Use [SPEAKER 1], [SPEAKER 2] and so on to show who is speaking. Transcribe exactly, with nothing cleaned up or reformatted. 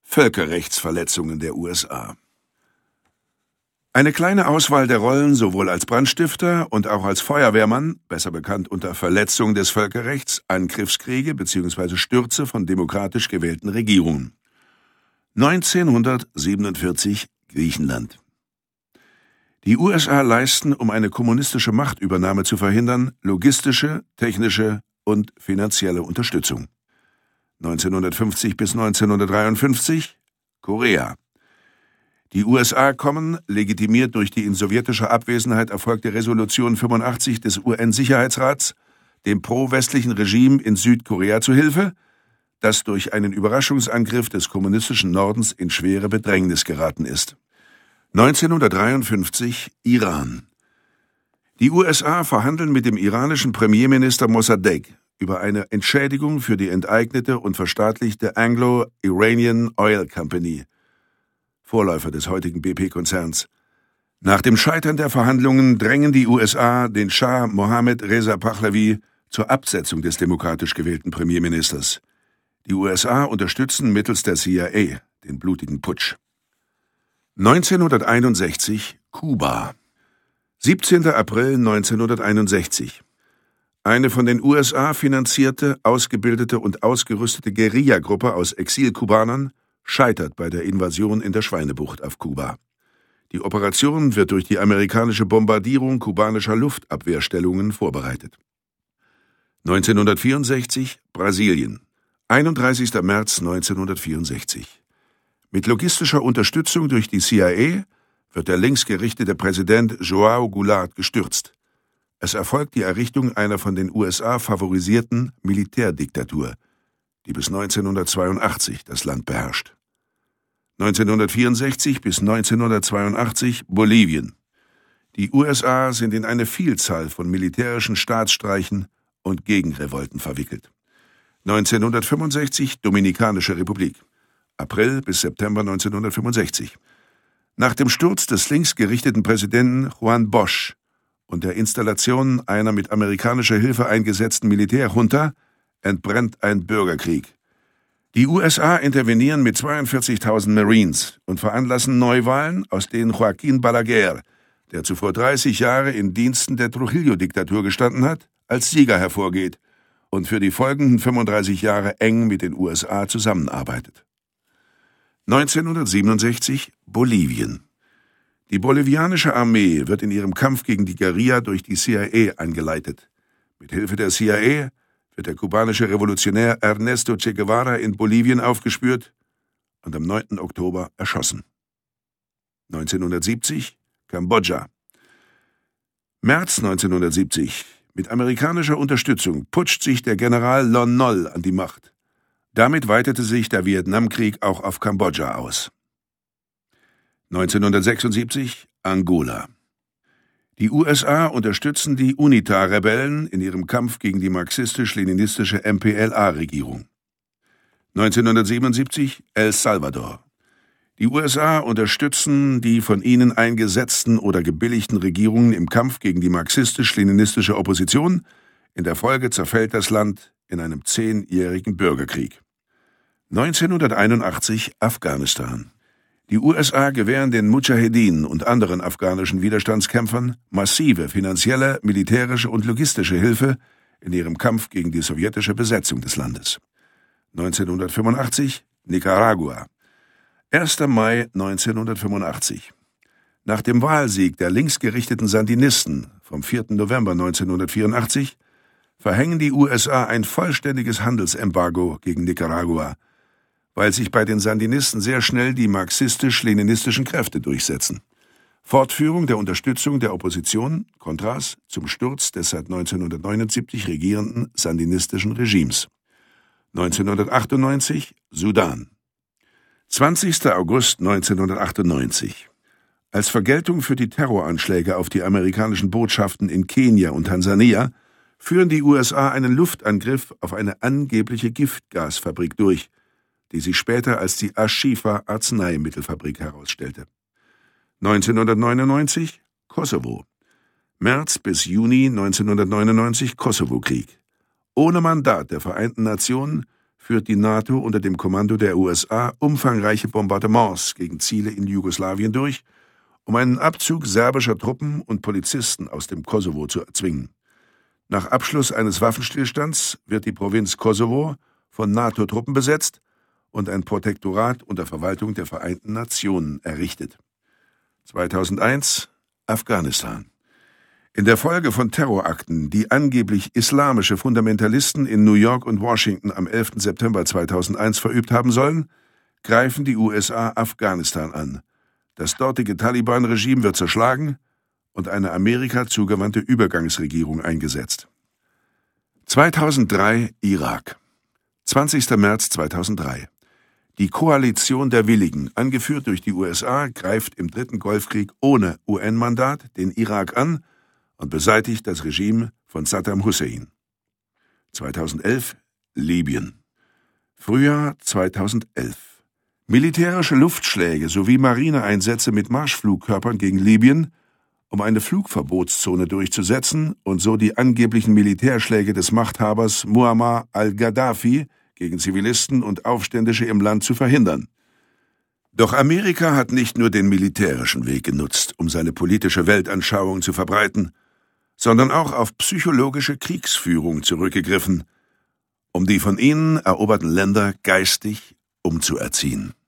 [SPEAKER 1] Völkerrechtsverletzungen der U S A. Eine kleine Auswahl der Rollen sowohl als Brandstifter und auch als Feuerwehrmann, besser bekannt unter Verletzung des Völkerrechts, Angriffskriege bzw. Stürze von demokratisch gewählten Regierungen. neunzehnhundertsiebenundvierzig Griechenland. Die U S A leisten, um eine kommunistische Machtübernahme zu verhindern, logistische, technische und finanzielle Unterstützung. neunzehnhundertfünfzig bis neunzehnhundertdreiundfünfzig Korea. Die U S A kommen, legitimiert durch die in sowjetischer Abwesenheit erfolgte Resolution fünfundachtzig des U N-Sicherheitsrats, dem pro-westlichen Regime in Südkorea zu Hilfe, das durch einen Überraschungsangriff des kommunistischen Nordens in schwere Bedrängnis geraten ist. neunzehnhundertdreiundfünfzig Iran. Die U S A verhandeln mit dem iranischen Premierminister Mossadegh über eine Entschädigung für die enteignete und verstaatlichte Anglo-Iranian Oil Company, Vorläufer des heutigen B P-Konzerns. Nach dem Scheitern der Verhandlungen drängen die U S A den Schah Mohammad Reza Pahlavi zur Absetzung des demokratisch gewählten Premierministers. Die U S A unterstützen mittels der C I A den blutigen Putsch. neunzehnhunderteinundsechzig Kuba. siebzehnter April neunzehnhunderteinundsechzig. Eine von den U S A finanzierte, ausgebildete und ausgerüstete Guerillagruppe aus Exilkubanern scheitert bei der Invasion in der Schweinebucht auf Kuba. Die Operation wird durch die amerikanische Bombardierung kubanischer Luftabwehrstellungen vorbereitet. neunzehnhundertvierundsechzig Brasilien. einunddreißigster März neunzehnhundertvierundsechzig. Mit logistischer Unterstützung durch die C I A wird der linksgerichtete Präsident João Goulart gestürzt. Es erfolgt die Errichtung einer von den U S A favorisierten Militärdiktatur, die bis neunzehnhundertzweiundachtzig das Land beherrscht. neunzehnhundertvierundsechzig bis neunzehnhundertzweiundachtzig Bolivien. Die U S A sind in eine Vielzahl von militärischen Staatsstreichen und Gegenrevolten verwickelt. neunzehnhundertfünfundsechzig Dominikanische Republik. April bis September neunzehnhundertfünfundsechzig. Nach dem Sturz des linksgerichteten Präsidenten Juan Bosch und der Installation einer mit amerikanischer Hilfe eingesetzten Militärjunta entbrennt ein Bürgerkrieg. Die U S A intervenieren mit zweiundvierzigtausend Marines und veranlassen Neuwahlen, aus denen Joaquín Balaguer, der zuvor dreißig Jahre in Diensten der Trujillo-Diktatur gestanden hat, als Sieger hervorgeht und für die folgenden fünfunddreißig Jahre eng mit den U S A zusammenarbeitet. neunzehnhundertsiebenundsechzig Bolivien. Die bolivianische Armee wird in ihrem Kampf gegen die Guerilla durch die C I A eingeleitet. Mit Hilfe der C I A wird der kubanische Revolutionär Ernesto Che Guevara in Bolivien aufgespürt und am neunten Oktober erschossen. neunzehnhundertsiebzig Kambodscha. März neunzehnhundertsiebzig. Mit amerikanischer Unterstützung putscht sich der General Lon Nol an die Macht. Damit weitete sich der Vietnamkrieg auch auf Kambodscha aus. neunzehnhundertsechsundsiebzig Angola. Die U S A unterstützen die UNITA-Rebellen in ihrem Kampf gegen die marxistisch-leninistische M P L A-Regierung. neunzehnhundertsiebenundsiebzig El Salvador. Die U S A unterstützen die von ihnen eingesetzten oder gebilligten Regierungen im Kampf gegen die marxistisch-leninistische Opposition. In der Folge zerfällt das Land in einem zehnjährigen Bürgerkrieg. neunzehnhunderteinundachtzig Afghanistan. Die U S A gewähren den Mudschahedin und anderen afghanischen Widerstandskämpfern massive finanzielle, militärische und logistische Hilfe in ihrem Kampf gegen die sowjetische Besetzung des Landes. neunzehnhundertfünfundachtzig Nicaragua. erster Mai neunzehnhundertfünfundachtzig. Nach dem Wahlsieg der linksgerichteten Sandinisten vom vierten November neunzehnhundertvierundachtzig verhängen die U S A ein vollständiges Handelsembargo gegen Nicaragua, weil sich bei den Sandinisten sehr schnell die marxistisch-leninistischen Kräfte durchsetzen. Fortführung der Unterstützung der Opposition, Contras, zum Sturz des seit neunzehnhundertneunundsiebzig regierenden sandinistischen Regimes. neunzehnhundertachtundneunzig Sudan. zwanzigster August neunzehnhundertachtundneunzig. Als Vergeltung für die Terroranschläge auf die amerikanischen Botschaften in Kenia und Tansania führen die U S A einen Luftangriff auf eine angebliche Giftgasfabrik durch, die sich später als die Ashifa-Arzneimittelfabrik herausstellte. neunzehnhundertneunundneunzig Kosovo. März bis Juni neunzehnhundertneunundneunzig Kosovo-Krieg. Ohne Mandat der Vereinten Nationen führt die NATO unter dem Kommando der U S A umfangreiche Bombardements gegen Ziele in Jugoslawien durch, um einen Abzug serbischer Truppen und Polizisten aus dem Kosovo zu erzwingen. Nach Abschluss eines Waffenstillstands wird die Provinz Kosovo von NATO-Truppen besetzt und ein Protektorat unter Verwaltung der Vereinten Nationen errichtet. zweitausendeins Afghanistan. In der Folge von Terrorakten, die angeblich islamische Fundamentalisten in New York und Washington am elften September zweitausendeins verübt haben sollen, greifen die U S A Afghanistan an. Das dortige Taliban-Regime wird zerschlagen und eine Amerika zugewandte Übergangsregierung eingesetzt. zweitausenddrei Irak. zwanzigster März zweitausenddrei. Die Koalition der Willigen, angeführt durch die U S A, greift im dritten Golfkrieg ohne U N-Mandat den Irak an und beseitigt das Regime von Saddam Hussein. zweitausendelf Libyen. Frühjahr zweitausendelf. Militärische Luftschläge sowie Marineeinsätze mit Marschflugkörpern gegen Libyen, um eine Flugverbotszone durchzusetzen und so die angeblichen Militärschläge des Machthabers Muammar al-Gaddafi gegen Zivilisten und Aufständische im Land zu verhindern. Doch Amerika hat nicht nur den militärischen Weg genutzt, um seine politische Weltanschauung zu verbreiten, sondern auch auf psychologische Kriegsführung zurückgegriffen, um die von ihnen eroberten Länder geistig umzuerziehen.